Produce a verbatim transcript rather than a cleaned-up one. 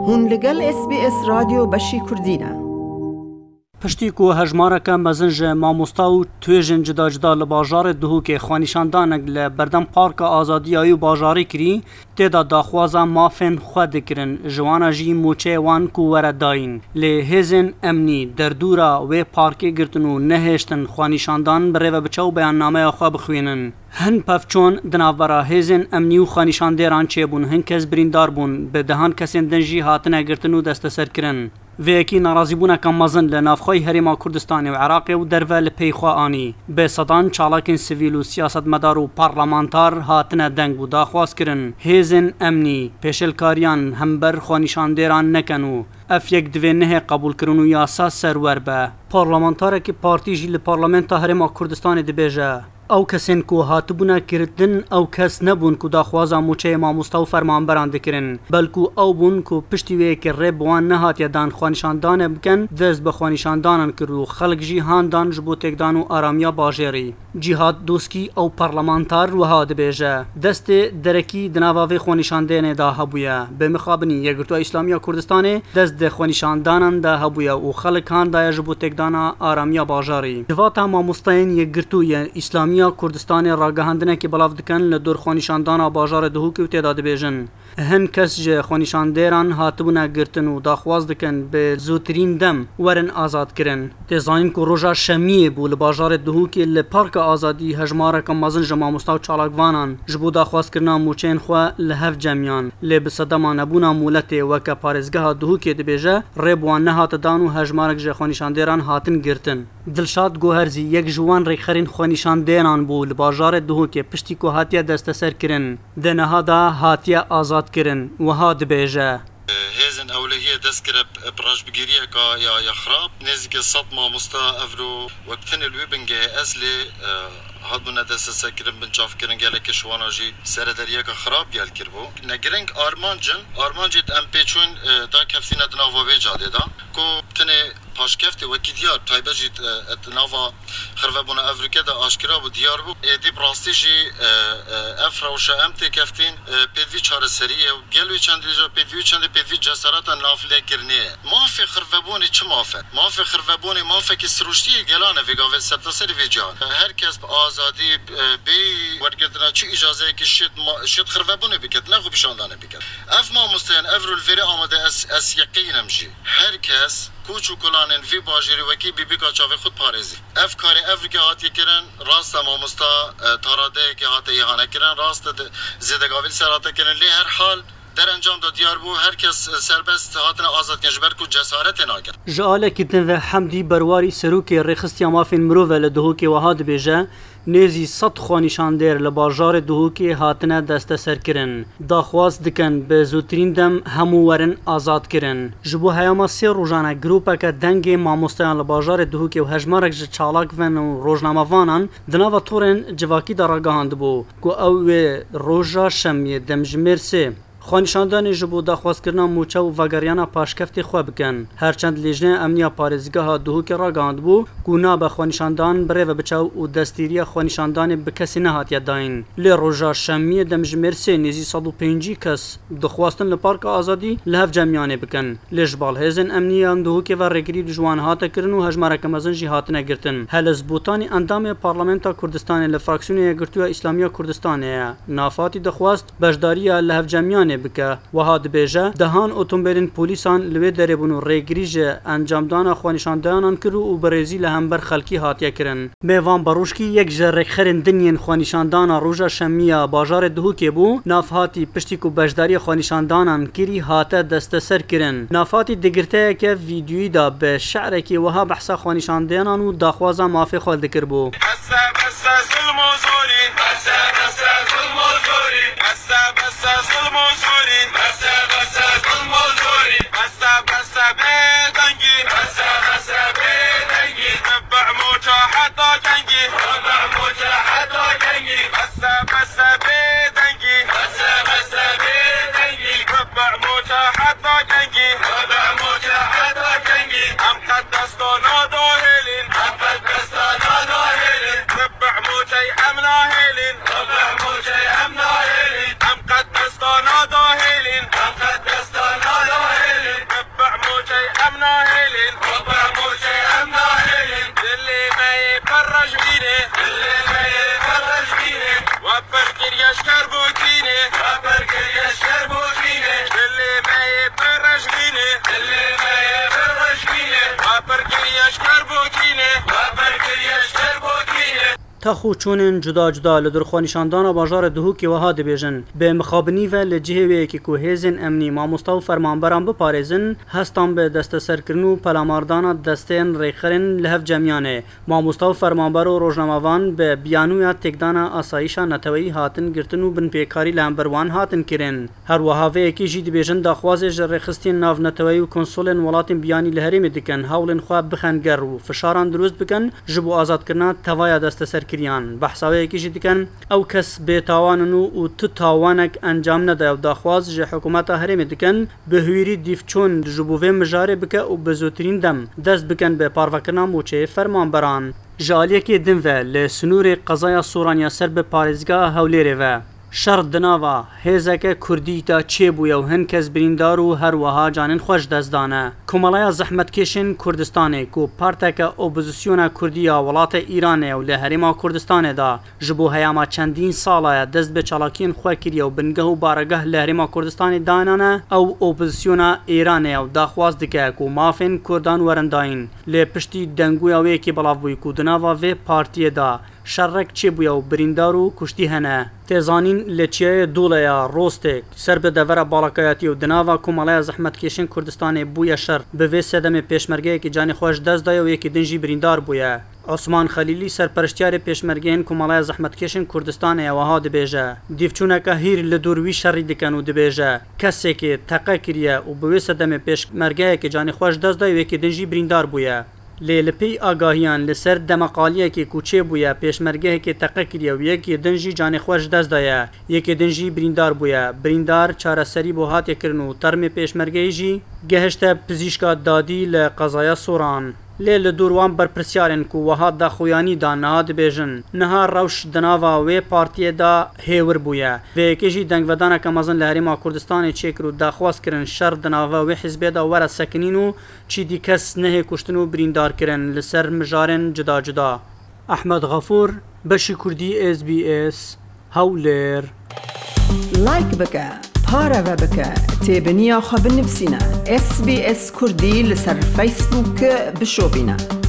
بون لگل اس بی اس رادیو بشی کردینه. پشتی کو هجمارکه مزنج ماموستا و تویجن جدا جدا لباجار دهو که خوانیشاندانک لبردم پارک آزادی آیو باجاری کری تیدا داخوازا مافن خود کرن جوانا جی موچه وان کو ورد داین لی هزن امنی در دورا و پارکی گرتنو نهشتن خوانیشاندان بره و بچاو بیان نامه خواه بخوینن. هن پفچون دنابرا هزن امنی و خوانیشاندیران چه بون هن کس بریندار بون به دهان کسین دنجی هاتنه گرتنو دست سر کرن. ویکی ناراضی بونا کم مزن لنافخوی هریما کردستان و عراق و درول پیخوا آنی به صدان چالاکین سیویل و سیاست مدار و پارلمانتار هاتنه دنگ بو داخواست کرن هیزن امنی پیشلکاریان همبر خوانیشاندیران نکنو اف یک دوی نه قبول کرنو یاسا سرور به پارلمانتاره که پارتی جی لپارلمنتا هریما کردستان دبیجه او کسین کو هاتبونا کردن او کس نبون کو داخوازا موچه ماموستا و فرمانبران دکرن بلکو او بون کو پشتی وی که ریبوان نهات یادان خوانشاندان بکن دست به خوانشاندانن کرو خلق جیهان دان جبو تکدان و آرامیا باجری جهاد دوسکی او پارلمانتار وها دبیجه دست درکی دناواوی خوانشاندان دا هبویا به مخابنی یگرتو اسلامیا کردستان دست د خوانشاندانن دا هبویا و خلق هان دا جبو تکدان آرامیا باجری جواتا ماموستاین یگرتو اسلامی کردستان راگهاندنه که بلاف دکن لدور خوانیشاندان باجار دهو که تعداد بیجن هن کس جه خوانیشاندیران هاتبونا گرتن و داخواز دکن به زودترین دم ورن آزاد کرن تزانین که روژا شمیه بو لباجار دهو که لپارک آزادی هجماره کم مازن جمع مستاو چالاکوانان جبو داخواز کرنا موچین خواه لحف جمعیان لی بصدما نبونا مولت وکا پارزگاه دهو که دبیجه ریبوان نهات دانو هجمارک جه خوانیشاندیران هاتن گرتن دلشاد گوهرزی یک جوان ریخرین خوانیشاندیران بو لباجار دهو که پشتی کو هاتیا دست سر کرن دنها دا هاتیا آزاد کرن وها دبیجه هزن اولهیه دست کرد براش بگیریه که یا یا خراب نزدیک صدمه مستا افرو وقتن الویبنگه اصلی هاد بنا دست سکرن بنچاف کرن گله که شوانا جی سر دریه که خراب گل کربو نگرنگ آرمان جن آرمان جید ام پیچون دا کفتینه دناوا وی جاده دا کو تنه پاش کفته وکی دیار تایبه جید دناوا خرفه بنا افریکا دا آشکرا بو دیار بو ایدی براستی جی افرا و شاهم تی کفتین پیدوی چار سریه و گلوی چند ریجا پیدوی چند پیدوی جسارتا نافله کرنیه مافی خرفه بونی چه مافه مافی خرفه بونی مافه که سروشتی گلانه ویگاوه سرتاسری وی جان هر کس آزادی بی ورگردنا چی اجازه که شد شد خرفبونه بکت نه خوب شاندانه بکت اف ما مستین افرو الفری آمده اس اس یقینم جی هر کس کوچو کلانن وی باجری وکی بی بی کا چاوی خود پارزی اف کاری افریقا هاتی کرن راست ما مستا تاراده که هاتی ایهانه کرن راست زدگاویل سراته کرن لی هر حال در انجام داد دیار بو هر کس سربست هاتن آزاد کنجبر کو جسارت ناکر جاله کتن و حمدی برواری سروک رخصتی مافین مروه لدهو که وهاد بیجه نیزی صد خوانیشاندیر لباجار دهو که هاتنه دست سر کرن داخواست دکن به زودترین دم همو ورن آزاد کرن جبو هیاما سی روزانه گروپا که دنگ ماموستیان لباجار دهو که و هجمارک ج چالاک ون و روزنامه وانان دناوا تورن جواکی داراگاهاند بو کو او روژا شمیه دمجمیر سه خوانشاندان جبو داخواست کرنا موچه و وگریانا پاشکفتی خواه بکن هرچند لیجنه امنیا پارزگاه دهو که را گاند بو گونا به خوانشاندان بره و بچاو و دستیری خوانشاندان به کسی نهات یاداین لی روژا شمیه دمجمیر سه نیزی صد و پنجی کس دخواستن لپارک آزادی لحف جمعیانه بکن لی جبال هزن امنیان دهو که و رگری جوان هاته کرن و هجمارک مزن جی هاتنه گرتن هل زبوتانی اندام پارلمنتا کردستان لفراکسیون گرتویا اسلامیا کردستانه نافاتی دخواست بجداری لحف جمعیانه بکه وها دبیجه دهان اتومبیلین پولیسان لوی دربون و ریگریج انجامدان خوانشاندانان کرو و برزی لهمبر خلکی هاتیه کرن میوان بروشکی یک جرک خرن دنین خوانشاندان روژا شمیه باجار دهو که بو نافهاتی پشتی کو بجداری خوانشاندانان کری هاته دست سر کرن نافهاتی دگرته که ویدیوی دا به شعر که وها بحثا خوانشاندانان و داخوازا مافی خالد کر بو تاخو چونن جدا جدا لدر خوانیشاندان باجار دهوکی وها دبیجن به مخابنی و لجهوی که کو هیزن امنی ماموستا و فرمانبران بپارێزن هەستان بە دەستەسەرکردن و پەلاماردانا دەستێن ڕێکخەرن لە هەف جەمیانێ مامۆستا و فەرمانبەر و ڕۆژنامەوان بە بیانوویە تێکدانا ئاسایشا نەتەوەیی هاتن گرتن و بنپێکاری لە ئەمبەروان هاتن کردن هەروەها vەیەکیژی دەبێژن داخوازێژ ڕێخستین ناونەتەوەی و کۆنسۆلên وڵاتên بیانی لە هەرێمێ دکەن هەوڵên خوا بخەنگەر و فشاران دروست بکەن ji bo azadkirina tevaya desteserkiriyan behsaweyekî dikin ew kes bêtawanin û û tu tawanek encam nede ew daxwaz ji hikûmeta herêmê dikin bi hwîrî dîvçûn ji bo vê mijarê bike û bi zûtirîn dem dest bikin bê parvekirina moçeyê fermanberan ji aliyekê din ve li sinûrê qezaya soraniya ser bi parêzgeha Hewlêrê ve شر دناوا هێزەکە کوردی تا چێبووە و هەن کەس بریندار و هەروەها جانن خۆش دەستدانە کۆمەڵایە زەحمەتکێشن کوردستانێک و پارتێکە ئۆپۆزیسیۆنە کوردیە وڵاتە ئیرانێ و لە هەرێما کوردستانێدا ji bo heyama çendîn salaya dest bi çalakiyên xwe kiriye û bingeh û baregeh li herêma Kurdistanê danane ew opozîsyona Îranê ew daxwaz dike ku mafên Kurdan werin dayîn lê piştî dengûya wê yekê belav bûyî ku di nava vê partiyê da şerrek çêbûye û birîndar û kuştî hene têzanîn li çiyayê Dûleya Rostê ser bi devera balakayatî û di nava Komaleya Zehmetkêşên Kurdistanê bûye şer bi vê sedemê pêşmergeyekî canî xwe ji dest daye û yekî din jî birîndar bûye Osman Xelîlî serpereştiyarê pêşmergeyên Komaleya Zehmetkêşên Kurdistanê wiha dibêje dîvçûneka hîr li dûr wî şerrî dikin û dibêje kesekê teqe kiriye û bi vê sedemê pêşmergeyekî canî xwe ji dest daye û yekî din jî birîndar bûye lê li pêy agahiyan li ser demeqaliyekê ku çêbûye pêşmergehekê teqe kiriye û yekê din jî canê xwe ji dest daye yekê din jî birîndar bûye birîndar çareserî bo hatêkirin û termê pêşmergeyê jî gehişte pizîşka dadî li qezaya Soran lê li dûr wan berpirsyarên ku wiha daxuyanî da niha dibêjin niha rewş di nava wê partiyê da hêwir bûye vêyekê jî dengvedaneke mezin li herêma Kurdistanê çêkir û daxwaz kirin şer di nava wê hizbê da were sekinîn û çîdî kes nehê kuştin û birîndar kirin li ser mijarên cuda cuda Ehmed Gafur beşî Kurdî S B S Hewlêr لايك بك بارا بك تابنيا خبر نفسنا اس بي اس كردي لسر فيسبوك بشوفينا